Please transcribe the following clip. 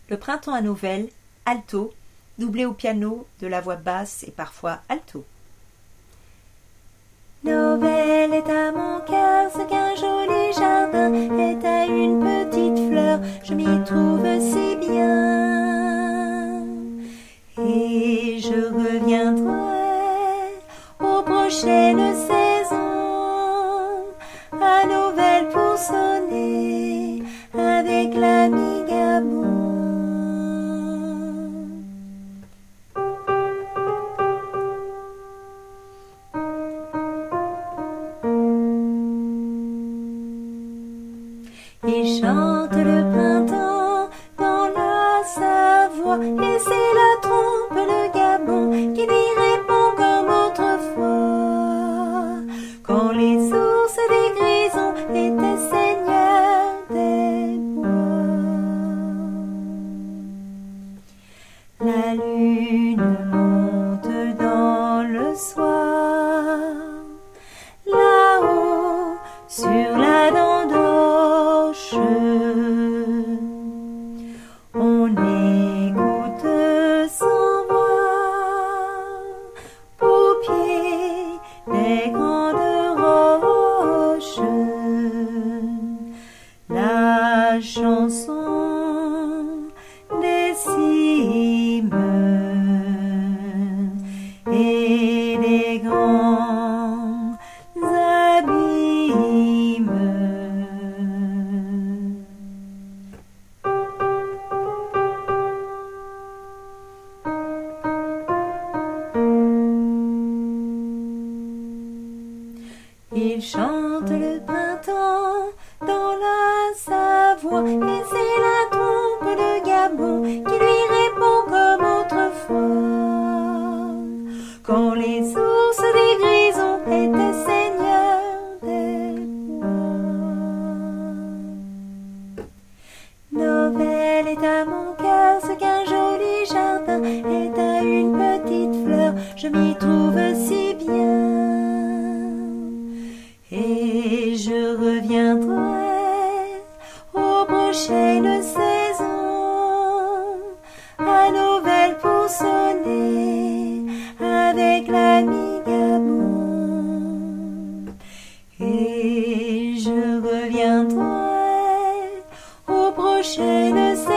Le printemps à Novel, alto, doublé au piano de la voix basse et parfois alto. Novel est à mon cœur ce qu'un joli jardin est à une petite fleur, je m'y trouve si bien. Et je reviendrai aux prochaines saisons à Novel pour sonner avec l'ami Gabon. Il chante le printemps dans la Savoie et c'est la trompe, le Gabon, qui lui répond comme autrefois, quand les sources des Grisons étaient seigneurs des bois. La lune monte dans le soir, là-haut sur la dent d'Orche. On écoute sans voix au pied des grandes roches la chanson des cimes et des grands abîmes. Il chante le printemps dans la Savoie et c'est la trompe de Gabon qui lui répond comme autrefois, quand les sources des Grisons étaient seigneurs des bois. Novel est à mon cœur ce qu'un joli jardin est à une petite fleur, je m'y trouve si bien. Et je reviendrai aux prochaines saisons à Novel pour sonner avec l'ami Gabon. Et je reviendrai aux prochaines saisons